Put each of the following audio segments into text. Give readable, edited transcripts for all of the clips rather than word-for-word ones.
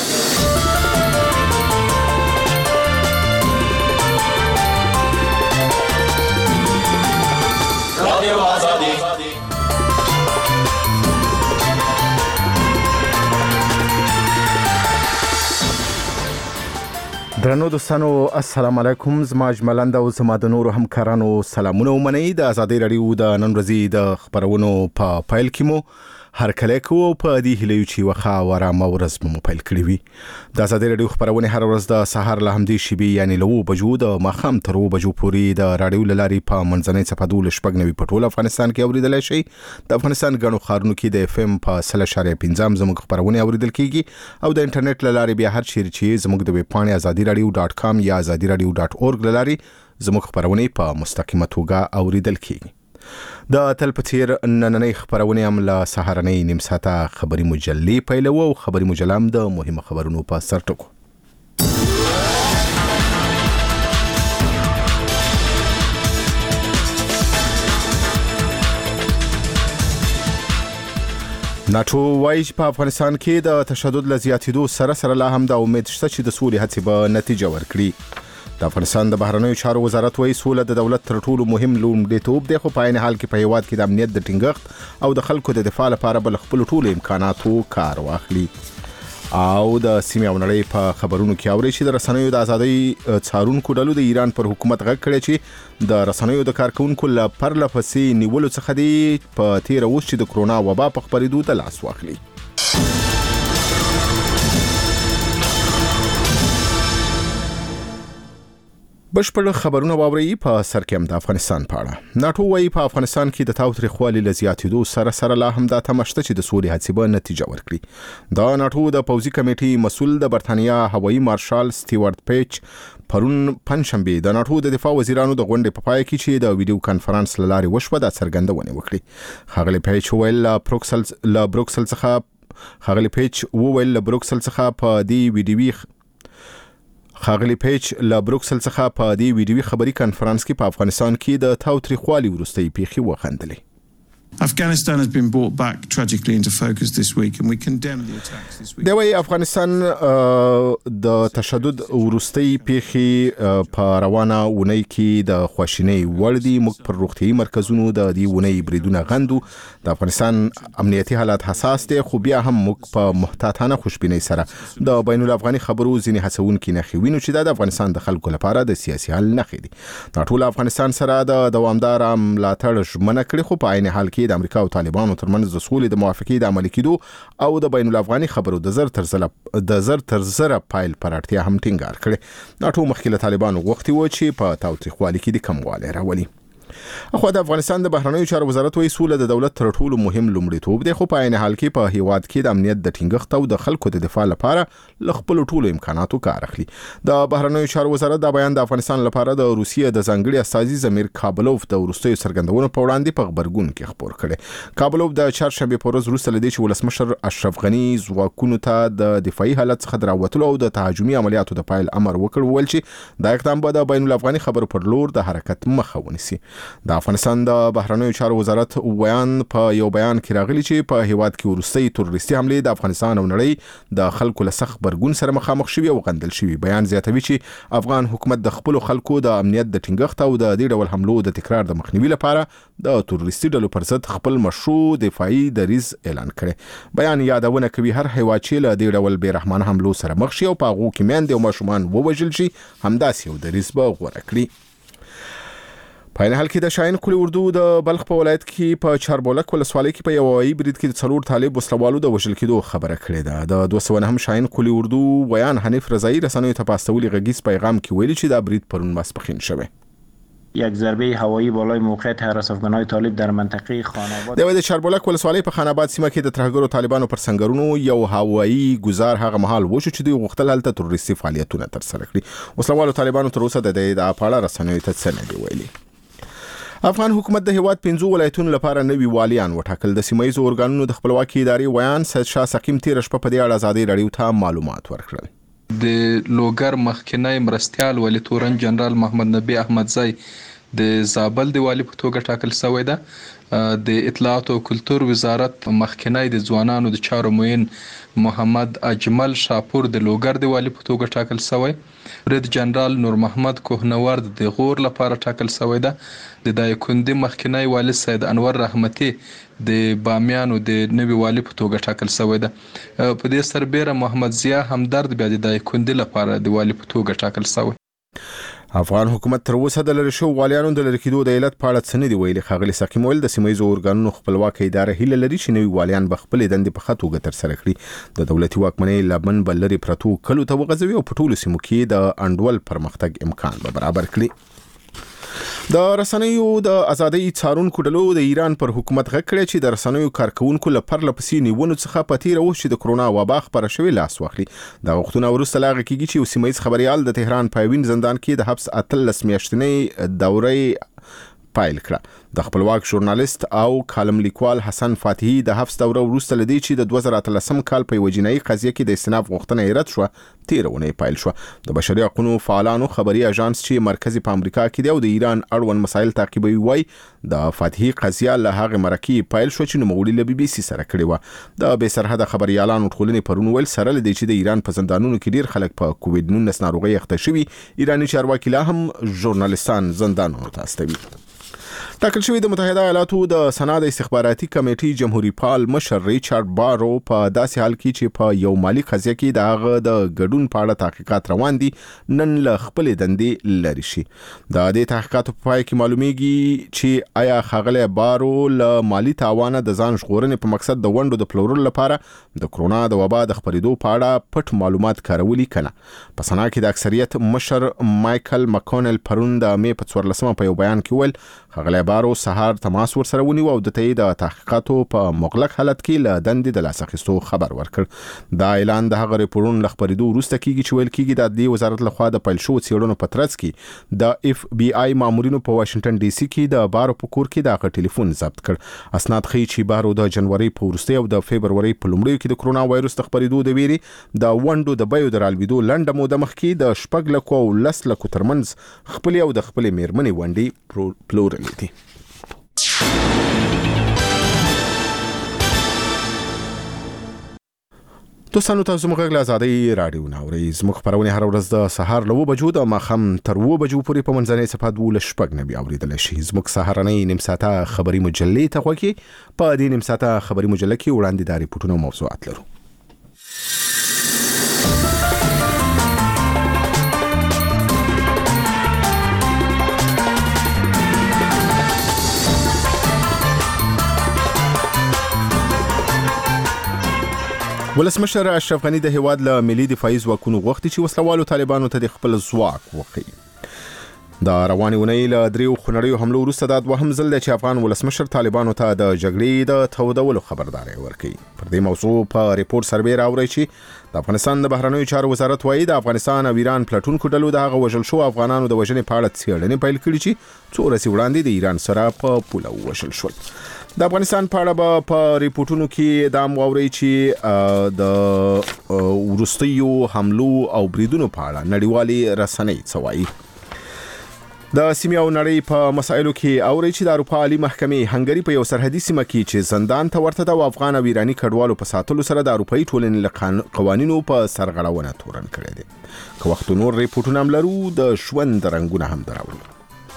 درنو دوستانو السلام علیکم. زما اجملند او زما د نورو همکارانو سلامونه ومنئ. د آزادۍ رادیو د نن ورځې د خبرونو په پیل کې مو هرکلی کوو په دې هیله چې وخا ورامه ورځ مو پیل کړې وي. د آزادۍ رادیو خبرونه هر ورځ د سهار له همدې شیبې یعنی له 9 بجو د ماښام تر 9 بجو پورې د رادیو له لارې په منځنۍ صفحه 12 په ټول افغانستان کې اوریدلای شئ. د افغانستان غنو خارونو کې د FM په 0.5 زموږ خبرونه اوریدل کیږي او د انټرنیټ له لارې بیا هر چیرې چې زموږ د ویب پاڼې azadiradio.com یا azadiradio.org له لارې زموږ خبرونه په مستقیمه توګه اوریدل کیږي. د تل په څیر نننۍ خبرونه هم له سهارنۍ نیم ساعته خبري مجلې پیلوو او خبري مجله هم د مهمه خبرونو په سر ټکو. ناتو وایي په افغانستان کې د تشدد له زیاتېدو سره لا هم د امید شته چې د سولې هڅې به نتیجه ورکړي. د افغانستان د بهرنیو چارو وزارت وایي سوله د دولت تر ټولو مهم لومړیتوب دی، خو په عین حال کې په هیواد کې د امنیت د ټینګښت او د خلکو د دفاع لپاره بل خپل ټولو امکاناتو کار واخلي. او د سیمې او نړۍ په خبرونو کې اوري چې د رسنیو د ازادۍ څارونکو ډلو د ایران پر حکومت غږ کړی چې د رسنیو د کارکونکو له پرله پسې نیولو څخه دی په تیر اوس چې د کرونا وبا په خپرېدو د لاس واخلي. بشپړ خبرونه واوري په سر کې هم د افغانستان په اړه. ناتو وایي په افغانستان کې د تاوتریخوالي له زیاتېدو سره لا هم د تمشته چې د سولې هڅې به نتیجه ورکړي. دا ناتو د پوځي کمیټې مسؤل د برتانیا هوایي مارشال سټیوارت پیچ پرون پنځشنبه د ناتو د دفاع وزیرانو د غونډې په پای کې چې د ویډیو کانفرنس لارې وشوه د څرګندونه وکړي. خغلی پیچ وویل له بروکسل څخه په دې ویډیوي خبري کانفرنس کې په افغانستان کې د تاوتریخوالي وروستۍ پیښې وخندلې. Afghanistan has been brought back tragically into focus this week and we condemn the attacks this week. د افغانستان د تشدد وروستۍ پیښې په روانه ونۍ کې د خواشینۍ وړ دي. موږ پر روغتيایي مرکزونو د دې ونۍ بریدونه غندو. د افغانستان امنیتي حالات حساس دي، خو بیا هم موږ په محتاطانه خوشبینۍ سره د بین الافغاني خبرو ځینې هڅونکي نښې وینو چې د افغانستان د خلکو لپاره د سیاسي حل نښې دي. دا ټول افغانستان سره د دوامدار ملاتړ ژمنه کړې، خو په عین حال کې د امریکا او طالبانو ترمنځ د سولې د موافقې د عملي کېدو او د بین الافغاني خبرو د زر تر زره پایل پر اړتیا هم ټینګار کړي. ناټو مخکې له طالبانو غوښتي و چې په تاوتریخوالي کې د کموالی راولي. اخو د افغانستان د بهرنیو چارو وزارت وایي سوله د دولت تر ټولو مهم لومړیتوب دی، خو په عین حال کې په هیواد کې د امنیت د ټینګښت او د خلکو د دفاع لپاره له خپل ټولو امکاناتو کار اخلي. د بهرنیو چارو وزارت دا بیان د افغانستان لپاره د روسیې د ځانګړي استازي زمیر کابلوف د وروستیو څرګندونو په وړاندې په خبرګون کې خبر کړي. کابلوف د چهارشنبه په ورځ وروسته لدی چې ولسمشر اشرف غنی ځواکونو ته د دفاعي حالت څخه دراوتلو او د تهاجمي عملیاتو د پایل امر وکړ، ول چې دا اقدام به د بین الافغاني خبرو پر لور د حرکت مخه ونیسي. د افغانستان د بهرنیو چارو وزارت ویان په یو بیان کې راغلی چې په هیواد کې وروستي تروریستي حمله د افغانستان او نړۍ د خلکو له سخت برګون سره مخامخ شوی او غندل شوی. بیان زیاتوي چې افغان حکومت د خپل خلکو د امنیت د ټینګښت او د دې ډول حملو د تکرار د مخنیوي لپاره د تروریستي ډلو پر ضد خپل مشروع دفاعي دریځ اعلان کړي. بیان یادونه کوي هر هیواد چې له دې ډول بې رحمانه حملو سره مخ شي او په هغو کې میندې او ماشومان ووژل شي همداسې یو دریځ به غوره کړي. په عین حال کې د شاهین کلی اردو د بلخ په ولایت کې په چاربولک ولسوالۍ کې په یو هوایي برید کې د 4 طالب وسلوالو د وژل کېدو خبره کړې ده. د 209 شاهین کلی اردو ویان حنیف رضایی رسنیو ته په استولي غږیز پیغام کې ویلي چې دا برید پرون ماسپښین شوی. یک ضربه هوایی بالای موقعیت حراس افغانای طالب در منطقه خاناباد د چاربولک ولسوالۍ په خاناباد سیمه کې د ترهګرو طالبانو پر سنگرونو یو هوایی گزار هغه مهال وشو چې دوی غوښتل هلته تروریستي فعالیتونه ترسره کړي. وسلوالو طالبانو تر اوسه د دې اړه رسنیو ته څه نه دی ویلي. افغان حکومت د هیواد 5 ولایتونو لپاره نوي والیان وټاکل. د سیمایي ارګانونو د خپلواکي ادارې ویان سید شاه سقیم تیر شپه په دې اړه آزادۍ رادیو ته معلومات ورکړل. د لوګر مخکنی مرستيال ولی تورن جنرال محمد نبی احمدزی د زابل د والی په توګه ټاکل شوی ده د اطلاعات او کلتور وزارت مخکنی د ځوانانو د چارو معین محمد اجمل شاپور د لوګر د والي په توګه ټاکل شوی. برید جنرال نور محمد کوهنورد د غور لپاره ټاکل شوی ده. د دایکنډي مخکنی والي سید انور رحمتي د بامیانو د نوي والي په توګه ټاکل شوی ده. په دې سربېره محمد ضیا همدرد بیا د دایکنډي لپاره د والي په توګه ټاکل شوی. افغان حکومت تر اوسه د لری شو والیانو د لری کېدو د علت په اړه څه نه دی ویلي. ښاغلي سقیم ویل د سیمایي اورګانونو خپلواکه اداره هیله لري چې نوي والیان به خپل دندې په ښه توګه ترسره کړي، د دولتي واکمنۍ لمن به لرې پرتو کلو ته وغځوي او په ټولو سیمو کې د انډول پرمختګ امکان به برابر کړي. د رسنیو د ازادۍ څارونکو ډلو د ایران پر حکومت غږ کړی چې د رسنیو کارکونکو له پرله پسې نیونو څخه په تیره اوس چې د کرونا وبا خپره شوې لاس واخلي. د وختونو وروسته لا غږ کېږي چې یو سیمه ییز خبریال د تهران پایوین زندان کې د حبس 18 میاشتنۍ دورې پایل کړه. د خپلواک ژورنالیست او کالم لیکوال حسن فاتحي د حبس دوره وروسته لدی چې د 2013 کال په یوه جنایي قضیه کې د استئناف غوښتنه یې رد شوه، تیره اونۍ پایل شوه. د بشري حقوقو فعالانو خبري اژانس چې مرکزي په امریکا کې دی او د ایران اړوند مسایل تعقیبوي وایي د فاتحي قضیه له هغه مرکې پایل شو چې نوموړي له BBC سره کړې وه. د بې سرحده خبريالانو ټولنې پرون ویل سره لدی چې د ایران په زندانونو کې ډیر خلک په کووډ-19 ناروغي اخته شوي. ایراني چارواکي لا هم ژورنالیستان زندانونو ته استوي. ټاکل شوی د متحده ایالاتو د سنا د استخباراتي کمیټې جمهوریت پال مشر ریچارډ بارو په داسې حال کې چې په یو مالی قضیه کې د هغه د ګډون په اړه تحقیقات روان دي نن له خپلې دندې لرې شي. د دې تحقیقاتو په پای کې معلومیږي چې آیا ښاغلی بارو له مالی تاوانه د ځان ژغورنې په مقصد د ونډو د پلورلو لپاره د کرونا د وبا د خپرېدو په اړه پټ معلومات کارولي کنه. په سنا کې د اکثریت مشر مایکل مکونل پرون د مې په 14 په یو بیان کې ویل ښاغلی بارو سهار تماس ورسره ونیو او د ته د تحقیقاتو په مغلق حالت کې له دندې د لاسه اخیستو خبر ورکړ. دا اعلان د هغه ریپورټونو له خپرېدو وروسته کیږي چې ویل کیږي د عدلیې وزارت لخوا د پیل شوو څېړنو په ترڅ کې د FBI مامورینو په واشنگټن DC کې د بارو په کور کې د هغه ټلیفون ضبط کړ. اسناد ښیي چې بارو د جنوري په وروستۍ او د فبرورۍ په لومړیو کې د کرونا وایرس د خپرېدو د ویري د ونډو د بیو د رالوېدو لنډه موده مخکې د 6 لکو او 10 لکو ترمنځ خپلې او د خپلې میرمنې ونډې پلورلې دي. دوستانو تاسو موږ له آزادۍ رادیو ناوري زموږ خبرونه هر ورځ د سهار له 9 بجو د ماښام تر 2 بجو پورې په منځنۍ صفحه 12 نبي اوریدل شي. زموږ سهارنۍ نیم ساعته خبري مجلې ته خوکي په دې نیم ساعته خبري مجلې کې وړاندې د ریپورتونو موضوعات لرو. ولسمشر اشرف غنی د هیواد له ملي دفاعي ځواکونو غوښتي چې وسلوالو طالبانو ته د خپل ځواک وښيي. د روانې اونۍ له 3 خونړیو حملو وروسته دا دوهم ځل دی چې افغان ولسمشر طالبانو ته د جګړې د تودولو خبرداری ورکوي. پر دې موضوع په ریپورت سربېره راوړی چې د افغانستان د بهرنیو چارو وزارت وایي د افغانستان او ایران پلټونکو ډلو د هغه وژل شو افغانانو د وژنې په اړه څېړنې پیل کړي چې څو ورځې وړاندې د ایران سره په پوله ووژل شول. د افغانستان په اړه به په ریپورتونو کې دا واورئ چې د وروستیو حملو او بریدونو په اړه نړیوالې رسنۍ څه وایي. د سیمې او نړۍ په مسایلو کې اورئ چې د اروپا عالی محکمې هنګري په یو سرحدي سیمه کې چې زندان ته ورته د افغان او ایراني کډوالو په ساتلو سره د اروپایي ټولنې له قوانینو په سرغړونه تورن کړی دی. که وخت نور ریپورتونه هم لرو د ژوند رنګونه هم دراوړو.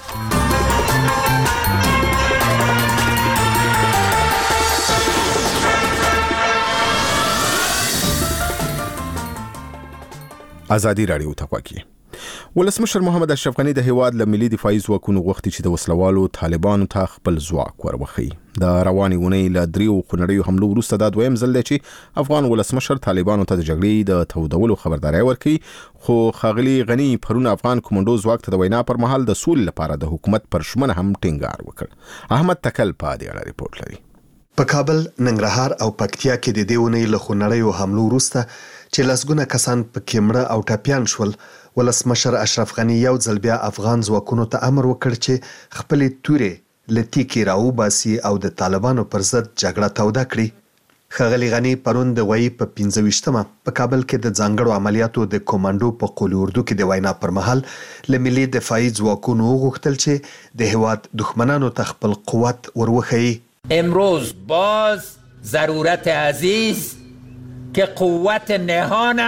آزادی رادیو ته خوښي. ولسمشر محمد اشرف غنی د هیواد له ملي دفاعي ځواکونو غوښتي چې د وسلوالو طالبانو ته خپل ځواک وروښيي. د روانې اونۍ له 3 خونړیو حملو وروسته دا دویم ځل دی چې افغان ولسمشر طالبانو ته د جګړې د تودولو خبرداری ورکوي. خو ښاغلي غنی پرون افغان کمانډو ځواک ته د وینا پر مهال د سولې لپاره د حکومت پر ژمنه هم ټینګار وکړ. احمد تکل په دې اړه ریپورت لري. په کابل، ننګرهار او پکتیا کې د دې اونۍ له خونړیو حملو وروسته چې لسګونه کسان په کیمړه او ټاپیان شول، ولسمشر اشرف غنی یو ځل بیا افغان ځواکونو ته امر وکړ چې خپلې تورې له تیکې راوباسي او د طالبانو پر ضد جګړه توده کړي. ښاغلي غنی پرون د غوي په 15مه په کابل کې د ځانګړو عملیاتو د کمانډو په قول اردو کې د وینا پر مهال له ملي دفاعي ځواکونو غوښتل چې د هیواد دښمنانو ته خپل قوت وروښيي. امروز باز ضرورت عزیز که قوت نهان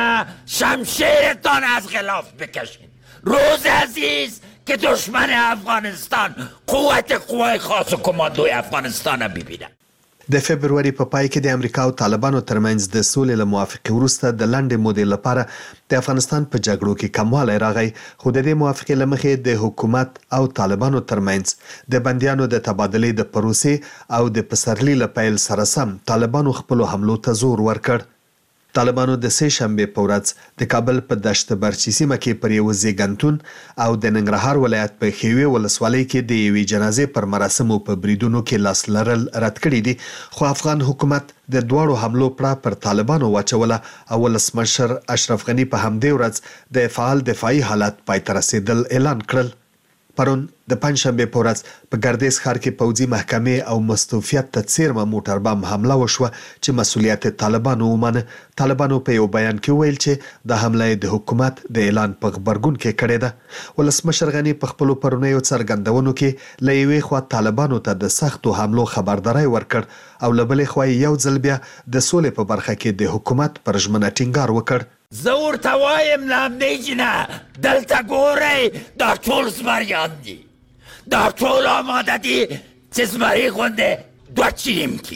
شمشیرتان از غلاف بکشید. روز عزیز که دشمن افغانستان قوای خاص و کماندوی افغانستان ببینه. د فبرवरी په پای کې د امریکا او طالبانو ترمنځ د سولې له موافقې وروسته د لنډې مودې لپاره د افغانستان په جګړو کې کموالی راغی، خو د دې موافقې له مخې د حکومت او طالبانو ترمنځ د بندیانو د تبادلې د پروسې او د پسرلي له پیل سره سم طالبانو خپلو حملو ته زور ورکړ. طالبانو د سه شنبه په ورځ د کابل په دشت برچی سیمه کې پر یو زیږنتون او د ننګرهار ولایت په خیوي ولسوالۍ کې د یوې جنازې پر مراسمو په بریدونو کې لاس لرل رد کړي دي، خو افغان حکومت د دواړو حملو پړه پر طالبانو واچوله او ولسمشر اشرف غنی په همدې ورځ د فعال دفاعي حالت پای ته رسیدل اعلان کړل. پرون د پنځشنبه په ورځ په ګردیز ښار کې پوځي محکمې او مستوفیت ته څیرمه موټر بم حمله وشوه چې مسؤلیت طالبانو ومنه. طالبانو په یو بیان کې ویل چې د حمله د حکومت د اعلان په غبرګون کې کړې ده. ولسمشر غنی په خپل پرونیو څرګندونو کې له یوې خوا طالبانو ته د سختو حملو خبرداري ورکړ او له بلې خوا یو ځل بیا د سولې په برخه کې د حکومت پر ژمنه ټینګار وکړ. زور توایم نمیجنه دلته ګورئ دا ټول زمریان دي، دا ټول آماده دي چې زمری غونده دوه چینیم کی.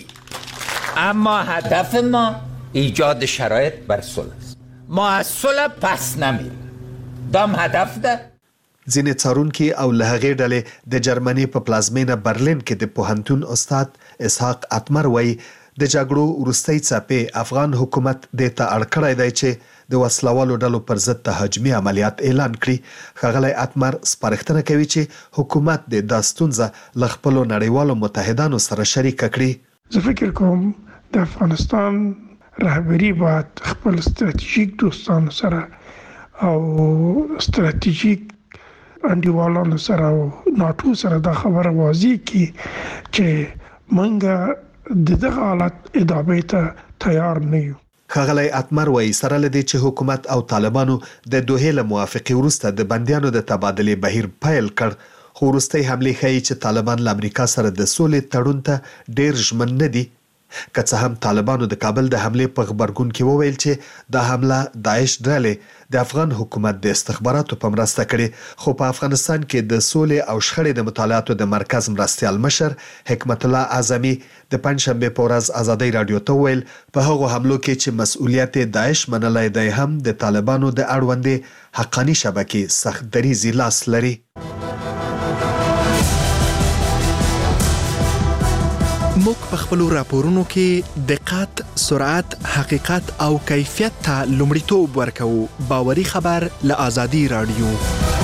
اما هدف ما ایجاد شرایط بر صلح است. ما از صلح پس نمیریم. دام هدف ده. ځینې څارونکي او له هغې ډلې د جرمني په پلازمینه برلین کې د پوهنتون استاد اسحاق اتمر وایي د جګړو وروستۍ څپې افغان حکومت دې ته اړ کړی دی چې د وسلوالو ډلو پر ضد تهاجمي عملیات اعلان کړي. ښاغلی اتمر سپارښتنه کوي چې حکومت دې دا ستونزه له خپلو نړیوالو متحدانو سره شریکه کړي. زه فکر کوم د افغانستان رهبری باید خپل ستراتیژیک دوستانو سره او ستراتیژیک انډیوالانو سره او ناټو سره دا خبره واضح کړي چې موږ د دغه حالت ادامې ته تیار نه یو. ښاغلی اتمر وایي سره له دې چې حکومت او طالبانو د دوحې له موافقې وروسته د بندیانو د تبادلې بهیر پیل کړ، خو وروستۍ حملې ښیي چې طالبان له امریکا سره د سولې تړون ته ډیر ژمن نه دي. که څه هم طالبانو د کابل د حملې په غبرګون کې وویل چې دا حمله داعش ډلې د افغان حکومت د استخباراتو په مرسته کړې، خو په افغانستان کې د سولې او شخړې د مطالعاتو د مرکز مرستیال مشر حکمت الله اعظمي د پنځشنبه په ورځ ازادي رادیو ته ویل په هغو حملو کې چې مسؤلیت داعش منلای دی هم د طالبانو د اړوندې حقاني شبکې سخت دریزي لاس لري. موږ په خپلو راپورونو کې دقت، سرعت، حقیقت او کیفیت ته لومړیتوب ورکوو. باوري خبر له آزادي رادیو.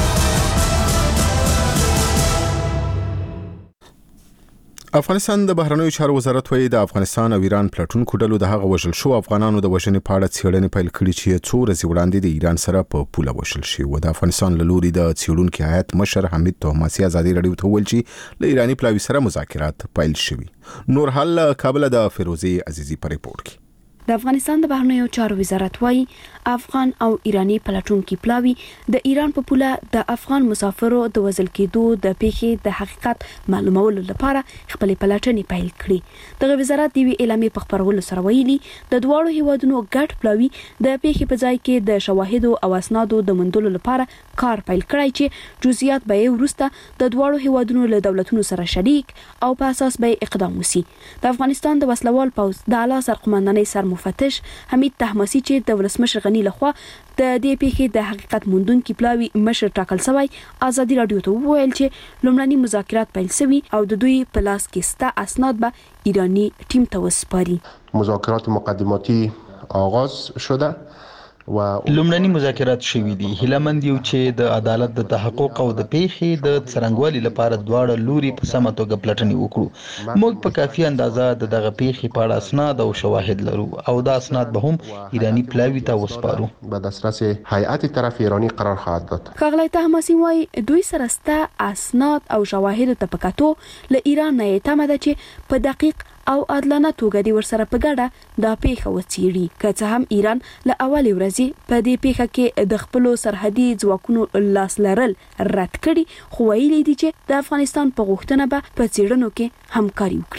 افغانستان د بهرنیو چارو وزارت وایي د افغانستان او ایران پلټونکو ډلو د هغه وژل شو افغانانو د وژنې په اړه څېړنې پیل کړې چې څو ورځې وړاندې د ایران سره په پوله وژل شوي و. د افغانستان له لوري د څېړونکي هیات مشر حمید طهماسي ازادي رادیو ته وویل چې له ایراني پلاوي سره مذاکرات پیل شوي. نور حال کابل د فیروزي عزیزي په ریپورت کې. د افغانستان د بهرنیو چارو وزارت وایي افغان او ایرانی پلټونکي پلاوي د ایران په پوله د افغان مسافرو د وژل کېدو د پیښې د حقیقت معلومولو لپاره خپل پلټنې پیل کړې. دغه وزارت دی اعلامیه په خبرولو سره ویلي د دوړو هیوادونو ګډ پلاوي د پیښې په ځای کې د شواهدو او اسنادو د موندلو لپاره کار پیل کړی چې جزئیات به ورسته د دوړو هیوادونو له دولتونو سره شریک او په اساس به اقدام وشي. د افغانستان د وسلوال پوځ د اعلی سرقمندانۍ سرمفتش حمید طهماسي چې د ولسمشر غنی لخوا د دې پیښې د حقیقت موندونکي پلاوي مشر ټاکل شوی ازادي رادیو ته وویل چې لومړني مذاکرات پیل شوي او د دوی په لاس کې ستا اسناد به ایرانی ټیم ته وسپاري. مذاکرات مقدماتی آغاز شده و لومړني مذاکرات شوي دي. هیلمند یو چې د عدالت د تحقق او د پیښې د څرنګوالي لپاره دواړه لوري په سمه توګه پلټنې وکړو. موږ په کافي اندازه د دغه پیښې په اړه اسناد او شواهد لرو او دا اسناد به هم ایرانی پلاوي ته وسپارو. به دسترس هیئت طرف ایرانی قرار خواهد داد. ښاغلی طهماسي وایي دوی سره ستا اسناد او شواهد ته په کتو له ایران نه تمه ده چې په دقیق او عادلانه توګه دی ورسره په ګډه دا پیښه وڅیړي. که څه هم ایران له اولې ورځې په دې پیښه کې د خپلو سرحدي ځواکونو لاس لرل رد کړي، خو ویلي دي چې د افغانستان په غوښتنه به په څېړنو کې همکاري وکړي.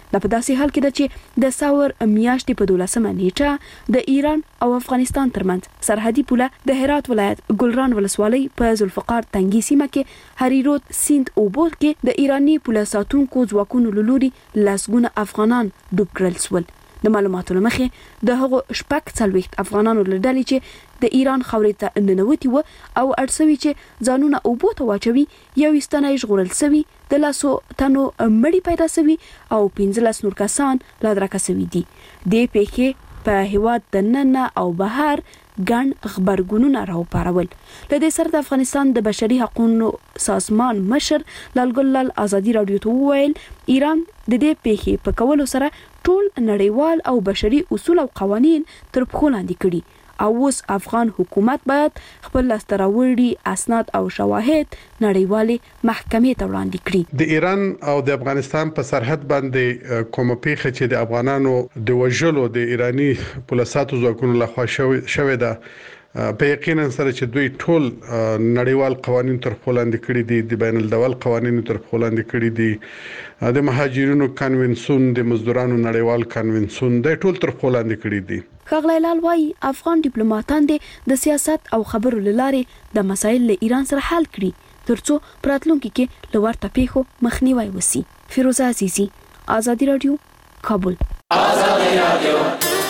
دا په داسې حال کې ده چې د ساور میاشتې په 12مه نیټه د ایران او افغانستان ترمنځ سرحدي پوله د هرات ولایت ګلران ولسوالۍ په ذوالفقار تنګي سیمه کې هریرود سیند اوبو کې د ایرانی پوله ساتونکو ځواکونو له لوري لسګونه افغانان ډوب کړل شول. د معلوماتو له مخې د هغو شپږ څلوېښت افغانانو له ډلې چې د ایران خاورې ته ننوتي وو او اړ شوي چې ځانونه اوبو ته واچوي، یو ستنه یې ژغورل شوي، د لاسو تنو مړي پیدا شوي او 15 نور کسان لا درکه شوي دي. د پیښې په هیواد د ننه او بهر ګڼ خبرګونونه راوپارول. له دې سره د افغانستان د بشري حقوقو سازمان مشر لال ګل ازادي رادیو ته وویل ایران د دې پیښې په کولو سره ټول نړیوال او بشري اصول او قوانین تر پښو لاندې کړي او اوس افغان حکومت باید خپل لاسته راوړي اسناد او شواهد نړیوالې محکمې ته وړاندې کړي. د ایران او د افغانستان په سرحد باندې کومه پیښه چې د افغانانو د وژلو د ایرانی پولیساتو ځواکونو لخوا شوې ده په یقینا سره چې دوی ټول نړیوال قوانین تر خپل لاندې کړي دي، د بین الدول قوانین تر خپل لاندې کړي دي، د مهاجرینو کنونسیون، د مزدورانو نړیوال کنونسیون د ټول تر خپل لاندې کړي دي. ښاغلی لال وايي افغان ډیپلوماټان د سیاست او خبرو لارې د مسایل له ایران سره حل کړي ترڅو پراتلونکو کې له ورته پیښو مخنیوي وشي. فیروزه عزیزی، آزادی رادیو، کابل. آزادی رادیو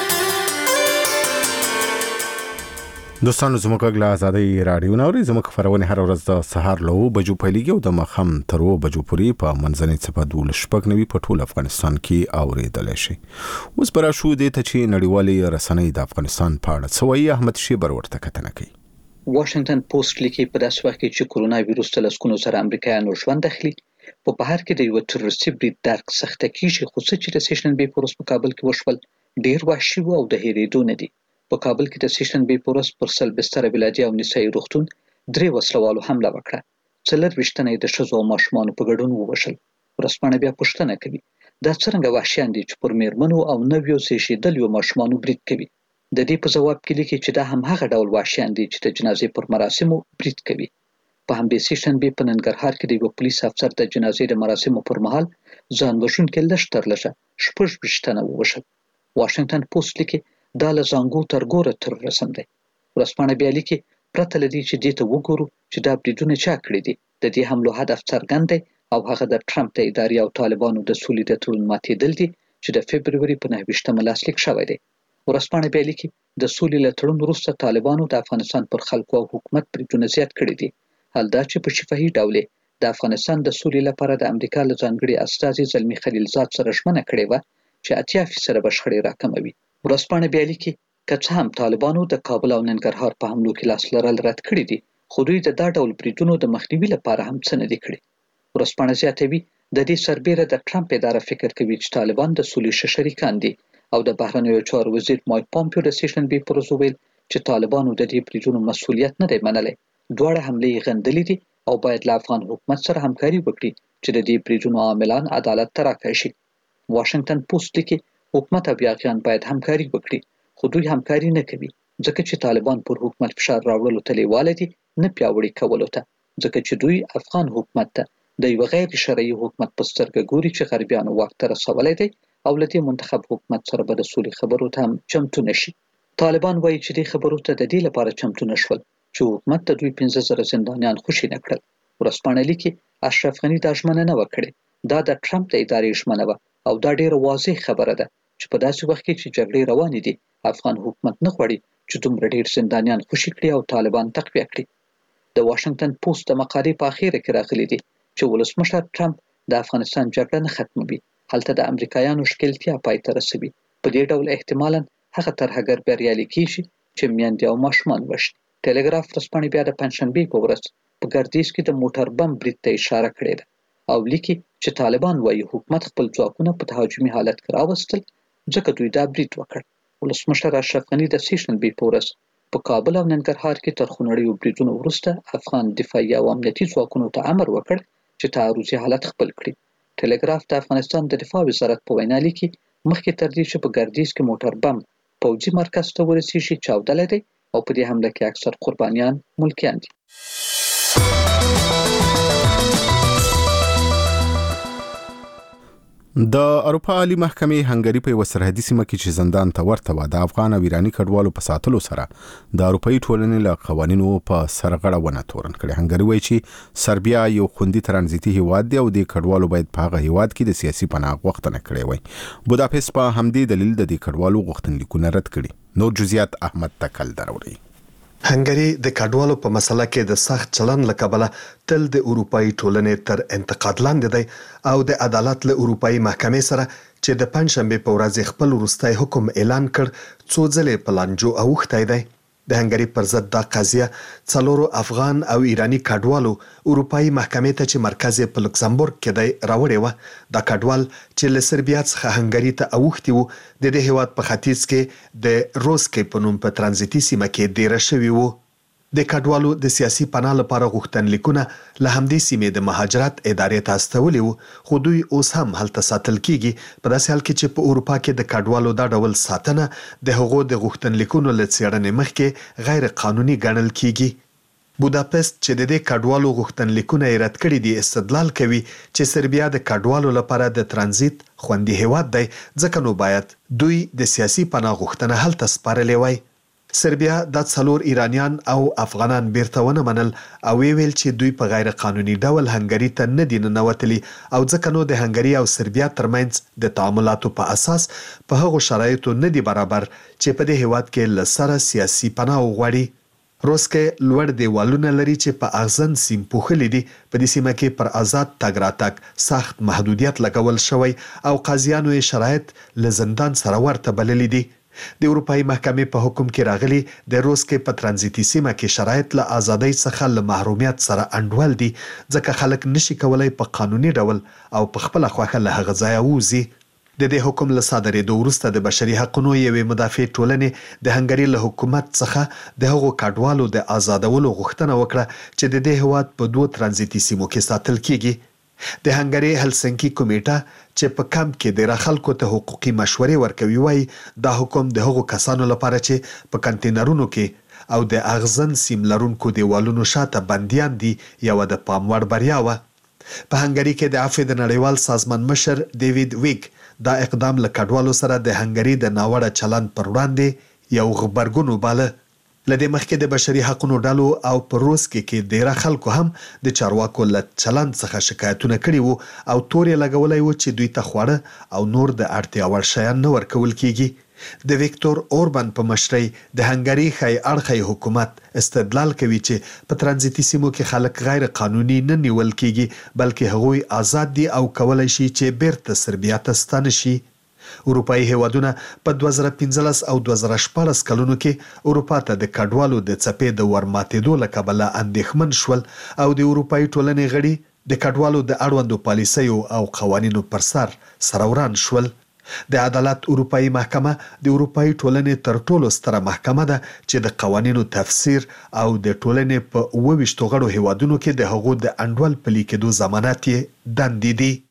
دوستانو زموږ غږ آزادي رادیو نوري زموږ خبرونه هر ورځ د سهار له 9 بجو پیلېږي او د مخم تر 2 بجو پورې په منځنۍ صفه 12 په ټول افغانستان کې اوریدل شي. اوس پر شو دې ته چې نړیوالې رسنۍ د افغانستان په اړه سوي احمد شیبر ورته کتنه کوي. واشنگټن پوسټ لیکي په داسې وخت کې چې کرونا وایروس ته لسکونو سره امریکایانو ژوند اخلي په بهر کې د یو تروریستي برید درک سخته کیږي، خو څه چې د سیشن بي پروس په کابل کې وشول ډیر وحشي او د هېریدو نه دي. په کابل کې د سیشن بي پورس پر سل بستر ولادي او نسایي روغتون 3 وسلوالو حمله وکړه. 24 تنه د ښځو او ماشومانو په ګډون ووژل. ورسپانه بیا پوښتنه کوي دا څنګه وحشیان دي چې پر میرمنو او نویو زیږیدلو ماشومانو برید کوي. د دې په جواب کې لیکي چې دا هم هغه ډول وحشیان دي چې د جنازې پر مراسمو برید کوي. په همدې سیشن بي په ننګرهار کې د یو پولیس افسر د جنازې د مراسمو پر مهال ځان وژونکي لږ تر لږه 26 تنه ووژل. واشنگټن پوسټ لیکي دا له زنګو تر ګوره تروریزم دی. ورسپانه بیا لیکي پرته لدی چې دې ته وګورو چې دا بریدونه چا کړی دي، د دې حملو هدف څرګند دی او هغه د ټرمپ د ادارې او طالبانو د سولې د تړون ماتېدل دي چې د فبروري په 9 لاسلیک شوی دی. ورسپانه بیا لیکي د سولې له تړون وروسته طالبانو د افغانستان پر خلکو او حکومت بریدونه زیات کړي دي. حال دا چې په شفاهي ډول د افغانستان د سولې لپاره د امریکا له ځانګړي استازي زلمی خلیلزاد سره ژمنه کړې وه چې 80% به شخړې راکموي. ورسپانه بیا لیکي که څه هم طالبانو د کابل او ننګرهار په حملو کې لاس لرل رد کړي دي، خو دوی د دا ډول بریدونو د مخنیوي لپاره هم څه نه دي کړي. ورسپانه زیاتوي د دې سربیره د ټرمپ اداره فکر کوي چې طالبان د سولې ښه شریکان دي او د بهرنیو چارو وزیر مایک پامپیو د سیشن بي پروس ویل چې طالبانو د دې بریدونو مسؤلیت نه دی منلی. دواړه حملې غندلې دي او باید له افغان حکومت سره همکاري وکړي چې د دې بریدونو عاملان عدالت ته راکړي شي. واشنگټن پوسټ لیکي حکومت او یاغیان باید همکاري وکړي، خو دوی همکاري نه کوي ځکه چې طالبان پر حکومت فشار راوړلو ته لیواله دي، نه پیاوړي کولو ته، ځکه چې دوی افغان حکومت ته د یو غیر شرعي حکومت په سترګه ګوري چې غربیانو واک ته رسولی دی او له دې منتخب حکومت سره به د سولې خبرو ته هم چمتو نشي. طالبان وایي چې دې خبرو ته د دې لپاره چمتو نشول چې حکومت ته دوی 15,000 زندانیان خوشي نه کړل. ورسپانه لیکي اشرف غني دا ژمنه نه وکړي، دا د ټرمپ د ادارې ژمنه وه او دا ډیره واضح خبره ده چې په داسې وخت کې چې جګړې روانې دي افغان حکومت نه غواړي چې دومره ډیر زندانیان خوشي کړي او طالبان تقویه کړي. د واشنگټن پوسټ د مقالې په اخیره کې راغلي دي چې ولسمشر ټرمپ د افغانستان جګړه نه ختموي، هلته د امریکایانو ښکیلتیا پای ته رسوي. په دې ډول احتمالاً هغه ترهګر بریالي کیږي چې میندې او ماشومان وژني. ټلګراف ورځپاڼې بیا د پنجشنبې په ورځ په ګردیز کې د موټر بم برید ته اشاره کړې ده او لیکي چې طالبان وایي حکومت خپل ځواکونه په تهاجمي حالت کې راوستل ځکه دوی دا برید وکړ. ولسمشر اشرف غني د سیشن بي پورس په کابل او ننګرهار کې تر خونړیو بریدونو وروسته افغان دفاعي او امنیتي ځواکونو ته امر وکړ چې تعرضي حالت خپل کړي. ټلګراف د افغانستان د دفاع وزارت په وینا لیکي مخکې تر دې چې په ګردیز کې موټر بم پوځي مرکز ته ورسیږي چاودلی دی او په دې حمله کې اکثر قربانیان ملکیان دي. د اروپا عالی محکمې هنګری په سرحدي سیمه کې چې زندان ته ورته و د افغان او ایرانی کډوالو په ساتلو سره د اروپאי ټولنې له قوانینو په سرغړونه تورن کړي. هنګری وایي چې سربیا یو خوندي ترانزیتي هیواد دی او د کډوالو باید په هغه هیواد کې د سیاسي پناه غوښتنه کړي وي. بوداپست په همدې دلیل د کډوالو غوښتنلیکونه رد کړي. نور جزئیات احمد تکل دروړي. هنګری د کډوالو په مسله کې د سخت چلن له کبله تل د اروپאי ټولنې تر انتقاد لاندې دی او د عدالت له اروپאי محکمې سره چې د پنځشنبه په ورځ خپل وروستي حکم اعلان کړ څو ځلې په لانجو اوښتی دی. د هنګری پر ضد د قضیه څلورو افغان او ایرانی کډوالو اروپאי محکمې ته چې مرکز په لوکسمبورګ کې دی راوړې و. د کډوال چې له سربیا څخه هنګری ته اوښتي وو د دې هیواد په ختیځ کې د روسکې په نوم په ترانزیتي سیمه کې دیره شوی وو. د کډوالو د سیاسي پناه لپاره غوښتنلیکونه له همدې سیمې د مهاجرت ادارې ته استولي وو، خو دوی اوس هم هلته ساتل کیږي په داسې حال کې چې په اروپا کې د کډوالو دا ډول ساتنه د هغو د غوښتنلیکونو له څېړنې مخکې غیر قانوني ګڼل کیږي. بوداپست چې د دې کډوالو غوښتنلیکونه یې رد کړي دي استدلال کوي چې سربیا د کډوالو لپاره د ترانزیت خوندي هیواد دی ځکه نو باید دوی د سیاسي پناه غوښتنه هلته سپارلې وای. سربیا د څلور ایرانیان او افغانان بیرته ونه منل او ویل چې دوی په غیر قانوني ډول هنګری ته نه دي ننوتلي او ځکه نو د هنګری او سربیا ترمنځ د تعاملاتو په اساس په هغو شرایطو نه دي برابر چې په دې هیواد کې له سره سیاسي پناه وغواړي. روسکې لوړ دیوالونه لري چې په اغزن سیم پوښلي دي. په دې سیمه کې پر آزاد تګ راتګ سخت محدودیت لګول شوی او قاضیانو یې شرایط له زندان سره ورته بللي دي. د اروپאי محکمې په حکم کې راغلي د روسکې په ترانزیتي سیمه کې شرایط له ازادۍ څخه له محرومیت سره انډول دي ځکه خلک نشي کولای په قانوني ډول او په خپل خوښه له هغه ځایه ووځي. د دې حکم له صادرېدو وروسته د بشري حقوقو یوې مدافع ټولنې د هنګری له حکومت څخه د هغو کډوالو د آزادولو غوښتنه وکړه چې د دې هیواد په دوه ترانزیتي سیمو کې ساتل کیږي. د هنګری هلسنکی کمیټه چې په کمپ کې د خلکو ته حقوقي مشورې ورکوي وایي دا حکم د هغو کسانو لپاره چې په کنټینرونو کې او د اغزن سیم لرونکو دیوالونو شاته بندیان دي یو د پام وړ بریا وه. په هنګری کې د عفو د نړیوال سازمان مشر ډیوید ویګ دا اقدام له کډوالو سره د هنګری د ناوړه چلند پر وړاندې یو غبرګون وباله. لدې مخکې د بشري حقوقو ډلو او په روسکې کې ډیره خلکو هم د چارواکو له چلند څخه شکایتونه کړي وو او تور یې لګولی و چې دوی ته خواړه او نور د اړتیا وړ شیان نه ورکول کیږي. د ویکتور اوربان په مشرۍ د هنګری ښی اړخی حکومت استدلال کوي چې په ترانزیتي سیمو کې خلک غیر قانوني نه نیول کیږي بلکې هغوی آزاد دي او کولای شي چې بیرته سربیا ته ستانه شي. اروپאי هیوادونه په 2015 او 2014 کلونو کې اروپا ته د کډوالو د څپې د ورماتېدو له کبله اندېښمن شول او د اروپאי ټولنې غړي د کډوالو د اړوندو پالیسیو او قوانینو پر سر سروران شول. د عدالت اروپאי محکمه د اروپאי ټولنې تر ټولو ستره محکمه ده چې د قوانینو تفسیر او د ټولنې په 28 غړو هیوادونو کې د هغو د انډول پلي کېدو ضمانت یې دندې دي.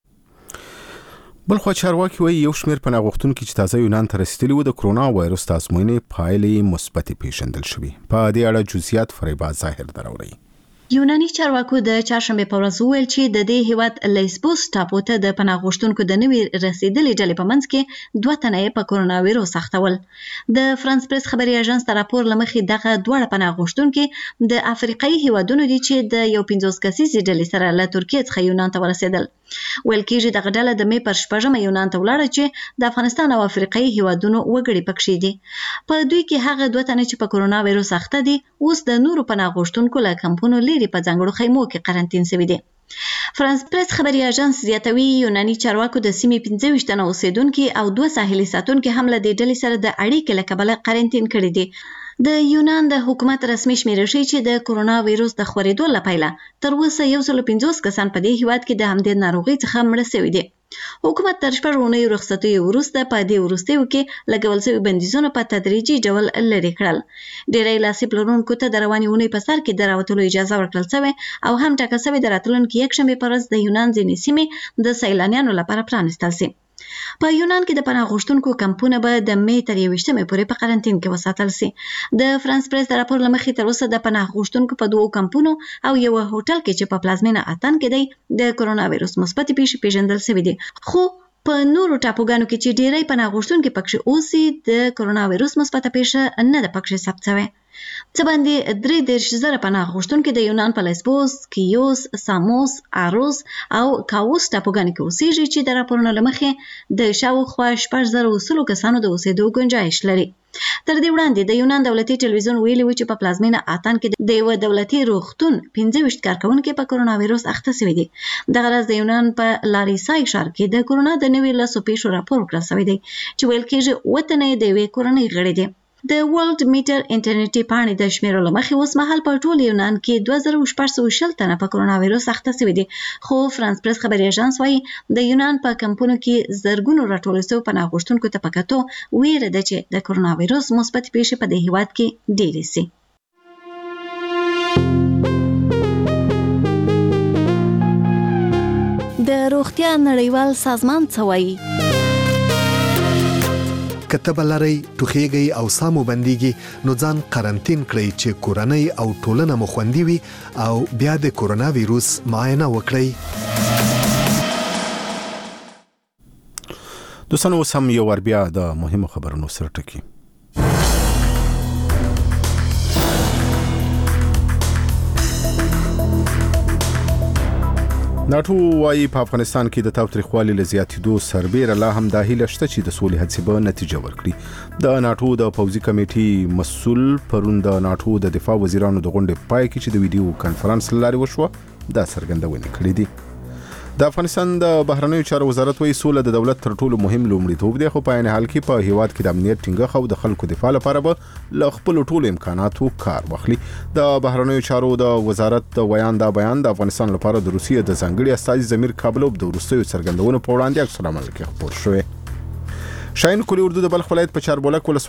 بلخو چارواکي وایي یو شمېر پناه غوښتونکي چې تازه یونان ته رسیدلي وو د کرونا وایرس د ازموینې پایلې مثبتې پیژندل شوې. په دې اړه جزئیات فریبا ظاهر دروړي. یوناني چارواکو د چهارشنبه په ورځ وویل چې د دې هیواد لیسبوس ټاپو ته د پناه غوښتونکو د نوي رسیدلې ډلې په منځ کې 2 تنه په کرونا وایرس اختول. د فرانس پریس خبري اژانس ته راپور لمخې دغه دوه پناه غوښتونکي د افریقایي هیوادونو دي چې د یو 50 کسیزې ډلې سره له ترکیه څخه یونان ته ورسېدل. ویل کېږي دغه ډله د مې پر 6 یونان ته ولاړه چې د افغانستان او افریقایي هیوادونو وګړي پکښې دي. په دوی کې هغه 2 تنه چې په کرونا وایرس اخته دي اوس د نورو پناه غوښتونکو له کمپونو لري په ځانګړو خیمو کې قرنټین شوي دي. فرانس پریس خبري اژانس زیاتوي یوناني چارواکو د سیمې 25 تنه اوسیدونکو او 2 ساحلي ساتونکو هم له دې ډلې سره د اړیکې له کبله قرنټین کړي دي. د یونان د حکومت رسمي شمیرې ښیي چې د کرونا وایرس د خورېدو له پیله تر اوسه 150 کسان په دې هیواد کې د همدې ناروغۍ څخه مړه شوي دي. حکومت تر 6 اونیو رخصتیو وروسته په دې وروستیو کې لګول شوي بندیزونه په تدریجي ډول لرې کړل. ډېری لاسي پلورونکو ته د روانې اونۍ په سر کې د راوتلو اجازه ورکړل شوې او هم ټاکل شوې د راتلونکي یکشنبې په ورځ د یونان ځینې سیمې د سیلانیانو لپاره پرانیستل شي. په یونان کې د پناه غوښتونکو کمپونه به د می تر 21 پورې په قرنټین کې وساتل شي. د فرانس پریس د راپور لمخې تر اوسه د پناه غوښتونکو په 2 کمپونو او یو هوټل کې چې په پلازمینه اتن کې دی د کرونا وایروس مثبت پیښې پیژندل شوې دي. خو په نورو ټاپوګانو کې چې ډیری پناه غوښتونکي پکې اوسي د کرونا وایروس مثبت پیښه نه ده پکې ثبت شوې. څه باندې 33,000 پناه غوښتونکي د یونان په لیسبوس، کیوس، ساموس، اروس او کاوس ټاپوګانو کې اوسېږي چې د راپورونو له مخې د شاوخوا 6,000 کسانو د اوسېدو گنجایش لري. تر دې وړاندې د یونان دولتي ټلویزیون ویلي و چې په پلازمینه اتن کې د یو دولتي روغتون 15 کارکونکي په کرونا وایروس اخته شوي دي. دغه راز د یونان په لاریسای ښار کې د کرونا د نوي لسو پیښو راپور ورکړل شوی دی چې ویل کېږي وطن د یوې کورنۍ غړي دي. د ورلد میټر انټرنیټي پاڼې د شمیرو له مخې اوس مهال په ټول یونان کې 2660 تنه په کرونا وایروس اخته شوي دي. خو فرانس پریس خبري اژانس وايي د یونان په کمپونو کې زرګونو راټول شوي پناه غوښتونکو ته په کتو ویره ده چې د کرونا وایروس مثبت پیښې په دې هیواد کې ډېرې شي. د روغتیا نړیوال سازمان څه وایي؟ کتب لري ټوخیږي او سامو بنديږي نو ځان قرنټین کړئ چې کورنۍ او ټولنه مو خوندي وي او بیا د کرونا وایروس معاینه وکړئ. دوستانو سم یو ور بیا د مهمو خبرونو سره ټکی. ناټو وايي په افغانستان کې د تاوتریخوالي له زیاتېدو سربېره لا هم د هیله شته چې د سولې هڅې به نتیجه ورکړي. د ناټو د پوځي کمیټې مسؤل پرون د ناټو د دفاع وزیرانو د غونډې پای کې چې د ویډیو کانفرنس لاري وشوه دا څرګندونه کړې دي. د افغانستان د بهرنیو چارو وزارت وايي سوله د دولت تر ټولو مهم لومړیتوب دی خو په عین حال کې په هیواد کې د امنیت ټینګښت او د خلکو دفاع لپاره به له خپل ټولو امکاناتو کار واخلي. د بهرنیو چارو د وزارت د بیان د افغانستان لپاره د روسیې د ځانګړي استازي زمیر کابلوف د وروستیو څرګندونو په وړاندې عکس العمل کې خپور شوی. شاهین کلی اردو د بلخ ولایت په چاربولک